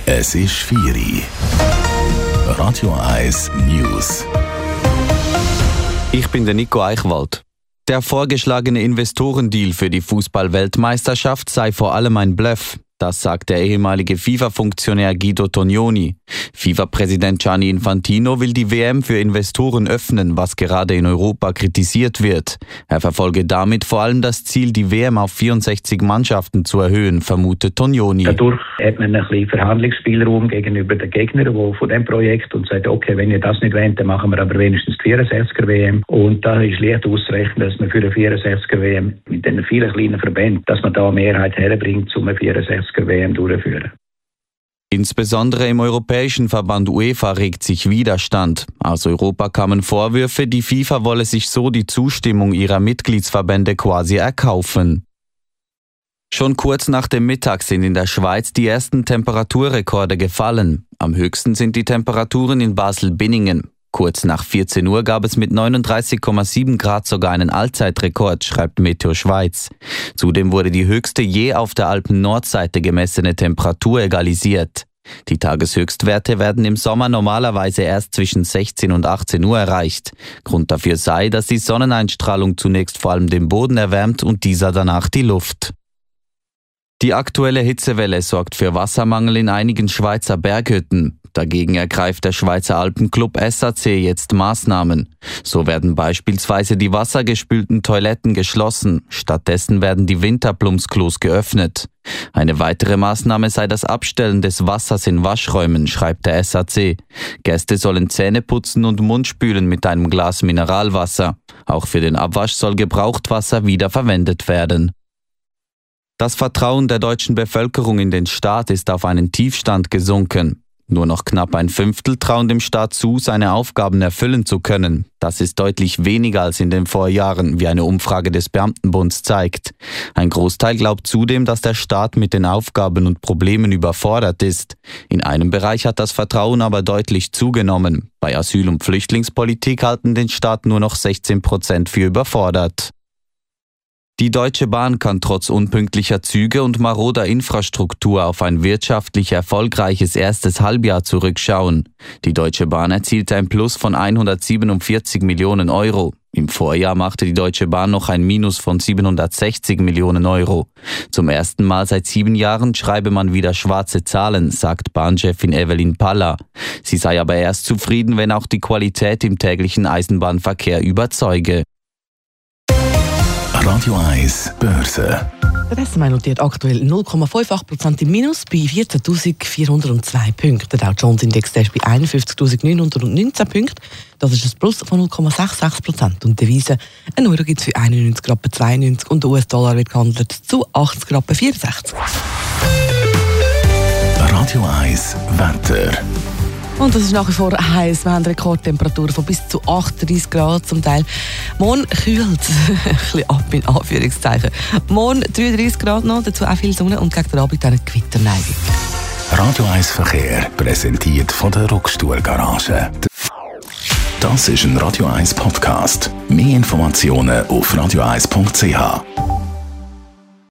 Es ist 4 Uhr. Radio 1 News. Ich bin der Nico Eichwald. Der vorgeschlagene Investorendeal für die Fußball-Weltmeisterschaft sei vor allem ein Bluff. Das sagt der ehemalige FIFA-Funktionär Guido Tognoni. FIFA-Präsident Gianni Infantino will die WM für Investoren öffnen, was gerade in Europa kritisiert wird. Er verfolge damit vor allem das Ziel, die WM auf 64 Mannschaften zu erhöhen, vermutet Tognoni. Dadurch hat man ein bisschen Verhandlungsspielraum gegenüber den Gegnern von diesem Projekt und sagt, okay, wenn ihr das nicht wollt, dann machen wir aber wenigstens die 64er WM. Und da ist leicht auszurechnen, dass man für eine 64er WM mit den vielen kleinen Verbänden, dass man da eine Mehrheit herbringt, um eine 64er WM durchzuführen. Insbesondere im Europäischen Verband UEFA regt sich Widerstand. Aus Europa kamen Vorwürfe, die FIFA wolle sich so die Zustimmung ihrer Mitgliedsverbände quasi erkaufen. Schon kurz nach dem Mittag sind in der Schweiz die ersten Temperaturrekorde gefallen. Am höchsten sind die Temperaturen in Basel-Binningen. Kurz nach 14 Uhr gab es mit 39,7 Grad sogar einen Allzeitrekord, schreibt Meteo Schweiz. Zudem wurde die höchste je auf der Alpen-Nordseite gemessene Temperatur egalisiert. Die Tageshöchstwerte werden im Sommer normalerweise erst zwischen 16 und 18 Uhr erreicht. Grund dafür sei, dass die Sonneneinstrahlung zunächst vor allem den Boden erwärmt und dieser danach die Luft. Die aktuelle Hitzewelle sorgt für Wassermangel in einigen Schweizer Berghütten. Dagegen ergreift der Schweizer Alpenclub SAC jetzt Maßnahmen. So werden beispielsweise die wassergespülten Toiletten geschlossen. Stattdessen werden die Winterplumpsklos geöffnet. Eine weitere Maßnahme sei das Abstellen des Wassers in Waschräumen, schreibt der SAC. Gäste sollen Zähne putzen und Mund spülen mit einem Glas Mineralwasser. Auch für den Abwasch soll Gebrauchtwasser wieder verwendet werden. Das Vertrauen der deutschen Bevölkerung in den Staat ist auf einen Tiefstand gesunken. Nur noch knapp ein Fünftel trauen dem Staat zu, seine Aufgaben erfüllen zu können. Das ist deutlich weniger als in den Vorjahren, wie eine Umfrage des Beamtenbunds zeigt. Ein Großteil glaubt zudem, dass der Staat mit den Aufgaben und Problemen überfordert ist. In einem Bereich hat das Vertrauen aber deutlich zugenommen. Bei Asyl- und Flüchtlingspolitik halten den Staat nur noch 16% für überfordert. Die Deutsche Bahn kann trotz unpünktlicher Züge und maroder Infrastruktur auf ein wirtschaftlich erfolgreiches erstes Halbjahr zurückschauen. Die Deutsche Bahn erzielte ein Plus von 147 Millionen Euro. Im Vorjahr machte die Deutsche Bahn noch ein Minus von 760 Millionen Euro. Zum ersten Mal seit 7 Jahren schreibe man wieder schwarze Zahlen, sagt Bahnchefin Evelyn Paller. Sie sei aber erst zufrieden, wenn auch die Qualität im täglichen Eisenbahnverkehr überzeuge. Radio 1 Börse. Der SMI notiert aktuell 0,58% im Minus bei 14.402 Punkten. Der Dow Jones Index ist bei 51.919 Punkten. Das ist ein Plus von 0,66%. Und Devisen, ein Euro gibt es für 91,92 und der US-Dollar wird gehandelt zu 80,64. Radio 1 Wetter. Und das ist nach wie vor heiß. Wir haben Rekordtemperaturen von bis zu 38 Grad zum Teil. Morgen kühlt es ein bisschen ab, in Anführungszeichen. Morgen 33 Grad noch, dazu auch viel Sonne und gegen den Abend eine Gewitterneigung. Radio 1 Verkehr, präsentiert von der Rockstuhl Garage. Das ist ein Radio 1 Podcast. Mehr Informationen auf radio1.ch.